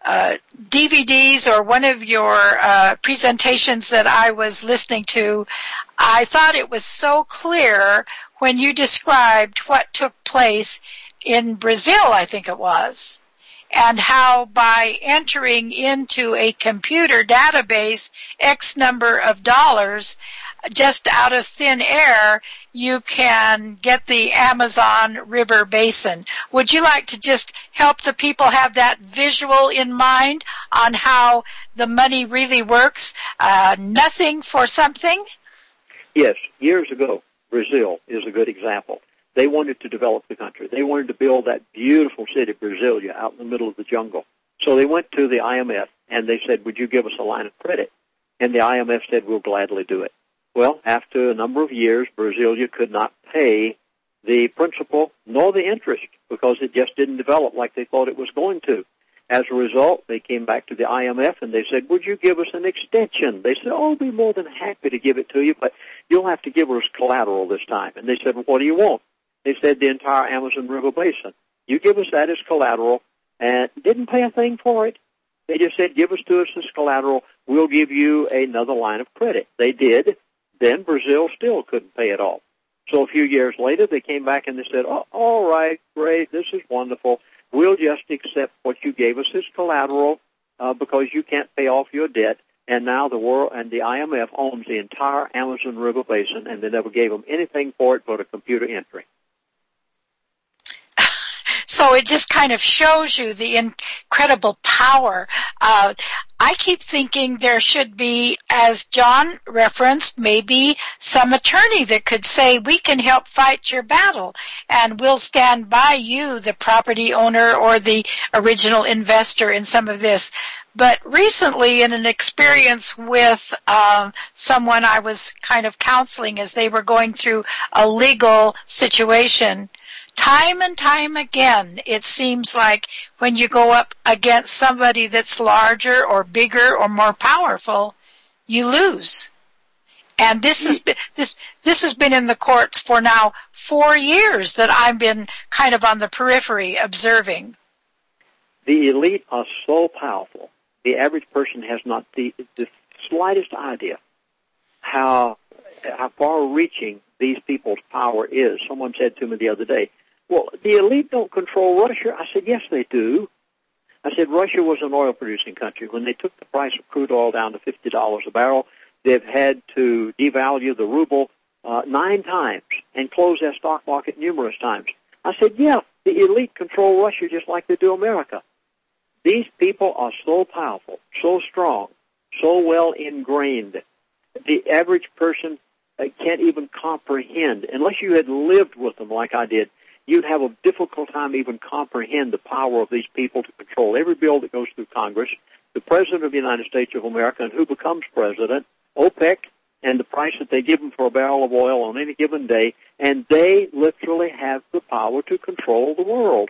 DVDs or one of your presentations that I was listening to, I thought it was so clear when you described what took place in Brazil, I think it was, and how by entering into a computer database X number of dollars just out of thin air, you can get the Amazon River Basin. Would you like to just help the people have that visual in mind on how the money really works? Nothing for something?
Yes. Years ago, Brazil is a good example. They wanted to develop the country. They wanted to build that beautiful city, Brasilia, out in the middle of the jungle. So they went to the IMF, and they said, would you give us a line of credit? And the IMF said, we'll gladly do it. Well, after a number of years, Brasilia could not pay the principal nor the interest because it just didn't develop like they thought it was going to. As a result, they came back to the IMF and they said, would you give us an extension? They said, oh, we'll be more than happy to give it to you, but you'll have to give us collateral this time. And they said, well, what do you want? They said, the entire Amazon River Basin. You give us that as collateral, and didn't pay a thing for it. They just said, give us to us as collateral. We'll give you another line of credit. They did. Then Brazil still couldn't pay it off. So a few years later, they came back and they said, oh, all right, great, this is wonderful. We'll just accept what you gave us as collateral because you can't pay off your debt. And now the world and the IMF owns the entire Amazon River Basin, and they never gave them anything for it but a computer entry.
So it just kind of shows you the incredible power. I keep thinking there should be, as John referenced, maybe some attorney that could say, we can help fight your battle, and we'll stand by you, the property owner or the original investor in some of this. But recently, in an experience with someone I was kind of counseling as they were going through a legal situation, time and time again, it seems like when you go up against somebody that's larger or bigger or more powerful, you lose. And this has been in the courts for now 4 years that I've been kind of on the periphery observing.
The elite are so powerful. The average person has not the slightest idea how far-reaching these people's power is. Someone said to me the other day, well, the elite don't control Russia. I said, yes, they do. I said, Russia was an oil-producing country. When they took the price of crude oil down to $50 a barrel, they've had to devalue the ruble 9 times and close their stock market numerous times. I said, yeah, the elite control Russia just like they do America. These people are so powerful, so strong, so well ingrained. The average person can't even comprehend, unless you had lived with them like I did, you'd have a difficult time even comprehend the power of these people to control every bill that goes through Congress, the President of the United States of America, and who becomes President, OPEC, and the price that they give them for a barrel of oil on any given day, and they literally have the power to control the world.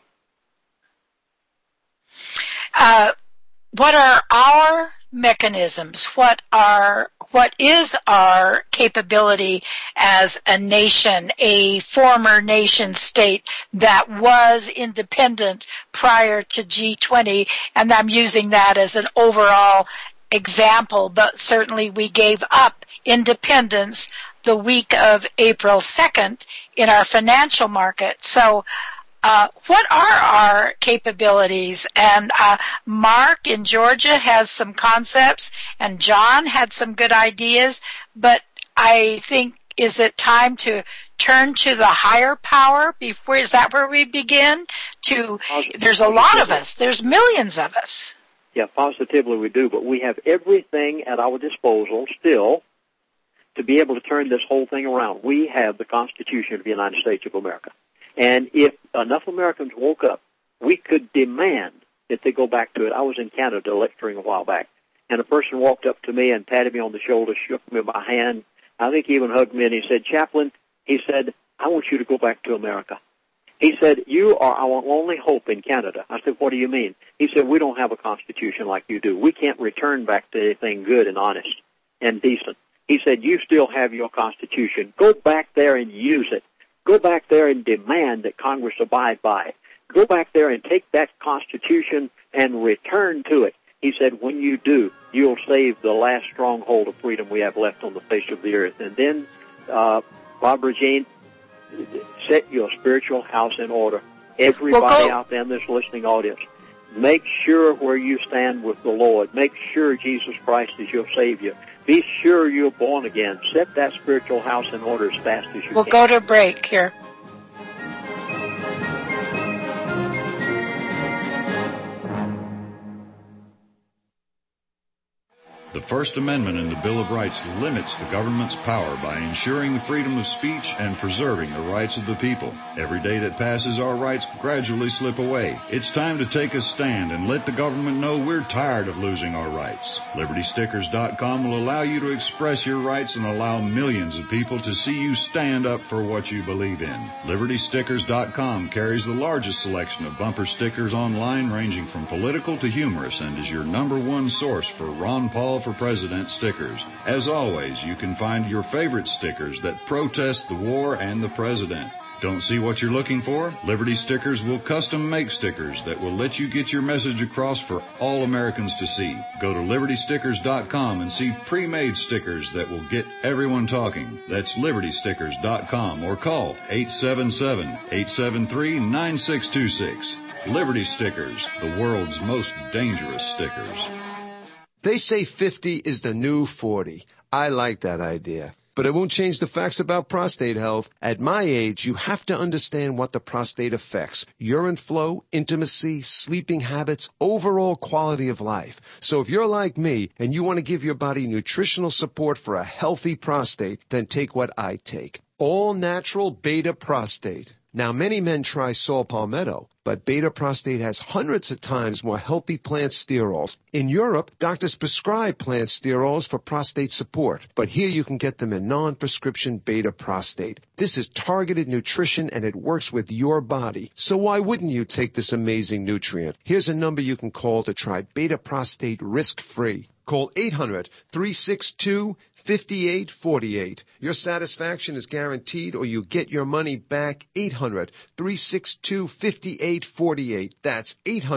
What are our mechanisms? What is our capability as a nation, a former nation state that was independent prior to G20? And I'm using that as an overall example, but certainly we gave up independence the week of April 2nd in our financial market. So what are our capabilities? And Mark in Georgia has some concepts, and John had some good ideas, but I think, is it time to turn to the higher power? Is that where we begin? There's a lot of us. There's millions of us.
Yeah, positively we do, but we have everything at our disposal still to be able to turn this whole thing around. We have the Constitution of the United States of America. And if enough Americans woke up, we could demand that they go back to it. I was in Canada lecturing a while back, and a person walked up to me and patted me on the shoulder, shook me by hand. I think he even hugged me, and he said, Chaplain, he said, I want you to go back to America. He said, you are our only hope in Canada. I said, what do you mean? He said, we don't have a constitution like you do. We can't return back to anything good and honest and decent. He said, you still have your constitution. Go back there and use it. Go back there and demand that Congress abide by it. Go back there and take that Constitution and return to it. He said, when you do, you'll save the last stronghold of freedom we have left on the face of the earth. And then, Barbara Jean, set your spiritual house in order. Everybody out there in this listening audience, make sure where you stand with the Lord. Make sure Jesus Christ is your Savior. Be sure you're born again. Set that spiritual house in order as fast as you can.
We'll go to break here.
The First Amendment in the Bill of Rights limits the government's power by ensuring the freedom of speech and preserving the rights of the people. Every day that passes, our rights gradually slip away. It's time to take a stand and let the government know we're tired of losing our rights. LibertyStickers.com will allow you to express your rights and allow millions of people to see you stand up for what you believe in. LibertyStickers.com carries the largest selection of bumper stickers online, ranging from political to humorous, and is your #1 source for Ron Paul for President stickers. As always, you can find your favorite stickers that protest the war and the president. Don't see what you're looking for? Liberty Stickers will custom make stickers that will let you get your message across for all Americans to see. Go to LibertyStickers.com and see pre-made stickers that will get everyone talking. That's LibertyStickers.com or call 877-873-9626. Liberty Stickers, the world's most dangerous stickers.
They say 50 is the new 40. I like that idea. But it won't change the facts about prostate health. At my age, you have to understand what the prostate affects. Urine flow, intimacy, sleeping habits, overall quality of life. So if you're like me and you want to give your body nutritional support for a healthy prostate, then take what I take. All natural beta prostate. Now, many men try saw palmetto, but beta prostate has hundreds of times more healthy plant sterols. In Europe, doctors prescribe plant sterols for prostate support, but here you can get them in non-prescription beta prostate. This is targeted nutrition and it works with your body. So why wouldn't you take this amazing nutrient? Here's a number you can call to try beta prostate risk-free. Call 800-362-5848. Your satisfaction is guaranteed or you get your money back. 800-362-5848. That's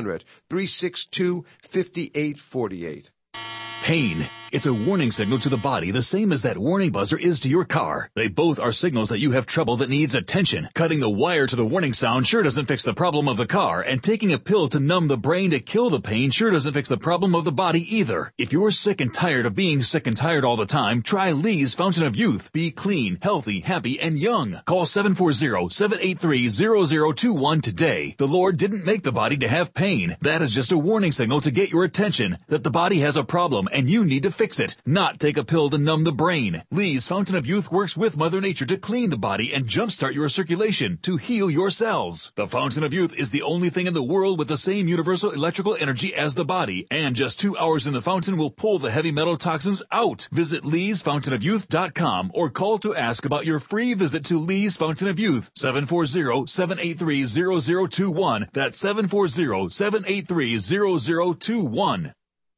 800-362-5848.
Pain. It's a warning signal to the body, the same as that warning buzzer is to your car. They both are signals that you have trouble that needs attention. Cutting the wire to the warning sound sure doesn't fix the problem of the car, and taking a pill to numb the brain to kill the pain sure doesn't fix the problem of the body either. If you're sick and tired of being sick and tired all the time, try Lee's Fountain of Youth. Be clean, healthy, happy, and young. Call 740-783-0021 today. The Lord didn't make the body to have pain. That is just a warning signal to get your attention that the body has a problem and you need to fix it, not take a pill to numb the brain. Lee's Fountain of Youth works with Mother Nature to clean the body and jumpstart your circulation to heal your cells. The Fountain of Youth is the only thing in the world with the same universal electrical energy as the body, and just 2 hours in the fountain will pull the heavy metal toxins out. Visit Lee'sFountainofYouth.com or call to ask about your free visit to Lee's Fountain of Youth, 740-783-0021. That's 740-783-0021.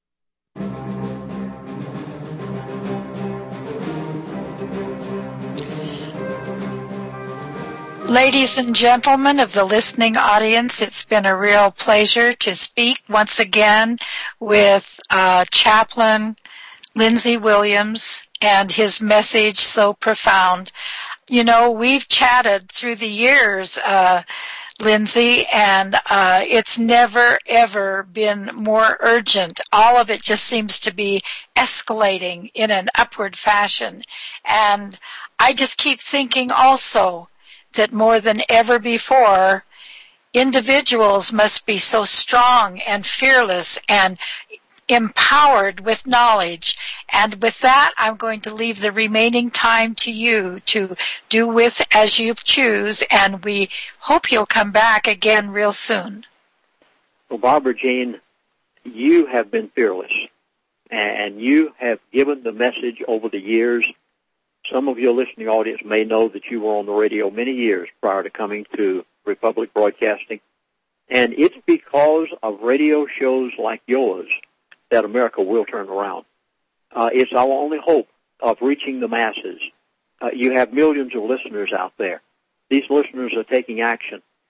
Ladies and gentlemen of the listening audience, it's been a real pleasure to speak once again with Chaplain Lindsey Williams and his message so profound. You know, we've chatted through the years, Lindsey, and it's never, ever been more urgent. All of it just seems to be escalating in an upward fashion. And I just keep thinking also that more than ever before, individuals must be so strong and fearless and empowered with knowledge. And with that, I'm going to leave the remaining time to you to do with as you choose, and we hope you'll come back again real soon.
Well, Barbara Jean, you have been fearless, and you have given the message over the years. Some of your listening audience may know that you were on the radio many years prior to coming to Republic Broadcasting. And it's because of radio shows like yours that America will turn around. It's our only hope of reaching the masses. You have millions of listeners out there. These listeners are taking action.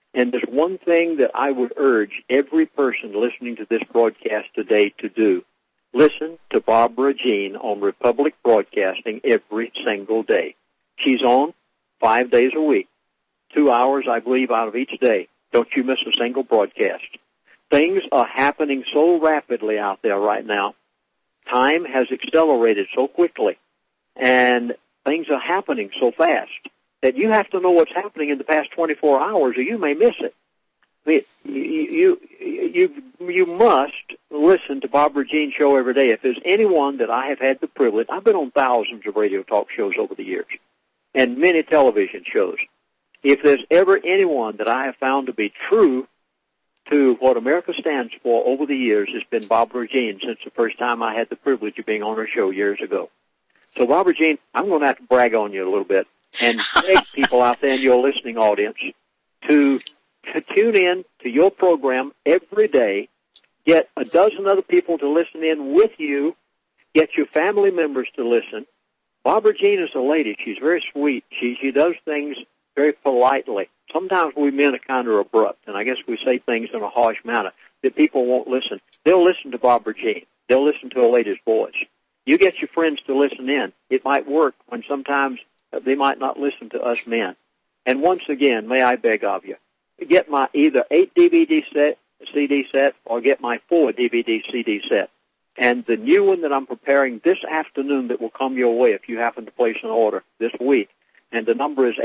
And there's one thing that I would urge every person listening to this broadcast today to do. Listen to Barbara Jean on Republic Broadcasting every single day. She's on 5 days a week, 2 hours, I believe, out of each day. Don't you miss a single broadcast. Things are happening so rapidly out there right now. Time has accelerated so quickly, and things are happening so fast that you have to know what's happening in the past 24 hours or you may miss it. I mean, you must listen to Barbara Jean show every day. If there's anyone that I have had the privilege, I've been on thousands of radio talk shows over the years and many television shows. If there's ever anyone that I have found to be true to what America stands for over the years, it's been Barbara Jean since the first time I had the privilege of being on her show years ago. So, Barbara Jean, I'm going to have to brag on you a little bit and beg people out there in your listening audience to tune in to your program every day. Get a dozen other people to listen in with you. Get your family members to listen. Barbara Jean is a lady. She's very sweet. She does things very politely. Sometimes we men are kind of abrupt, and I guess we say things in a harsh manner that people won't listen. They'll listen to Barbara Jean. They'll listen to a lady's voice. You get your friends to listen in. It might work when sometimes they might not listen to us men. And once again, may I beg of you, get my either 8 DVD set, CD set, or get my 4 DVD CD set. And the new one that I'm preparing this afternoon that will come your way if you happen to place an order this week. And the number is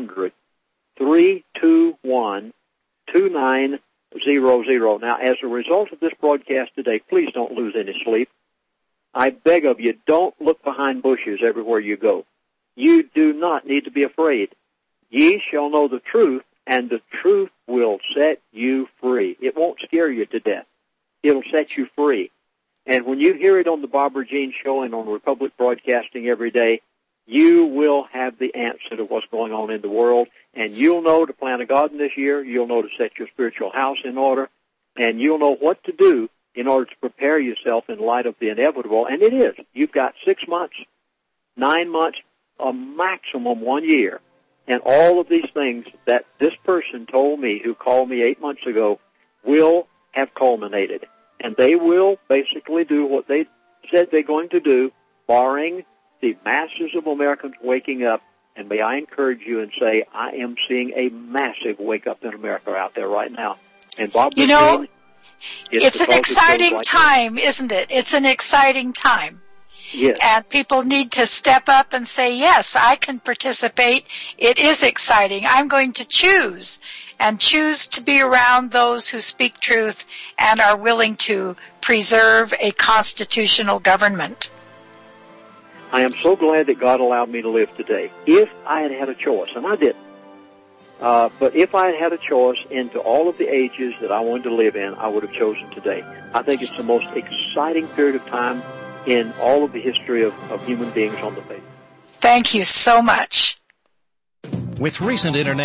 800-321-2900. Now, as a result of this broadcast today, please don't lose any sleep. I beg of you, don't look behind bushes everywhere you go. You do not need to be afraid. Ye shall know the truth, and the truth will set you free. It won't scare you to death. It'll set you free. And when you hear it on the Barbara Jean Show and on Republic Broadcasting every day, you will have the answer to what's going on in the world, and you'll know to plant a garden this year, you'll know to set your spiritual house in order, and you'll know what to do in order to prepare yourself in light of the inevitable. And it is. You've got 6 months, 9 months, a maximum 1 year. And all of these things that this person told me, who called me 8 months ago, will have culminated. And they will basically do what they said they're going to do, barring the masses of Americans waking up. And may I encourage you and say, I am seeing a massive wake-up in America out there right now. And Bob,
you know, it's an exciting time, isn't it? It's an exciting time.
Yes.
And people need to step up and say, yes, I can participate. It is exciting. I'm going to choose to be around those who speak truth and are willing to preserve a constitutional government.
I am so glad that God allowed me to live today. If I had had a choice, and I didn't, but if I had had a choice into all of the ages that I wanted to live in, I would have chosen today. I think it's the most exciting period of time in all of the history of human beings on the face.
Thank you so much.
With recent internet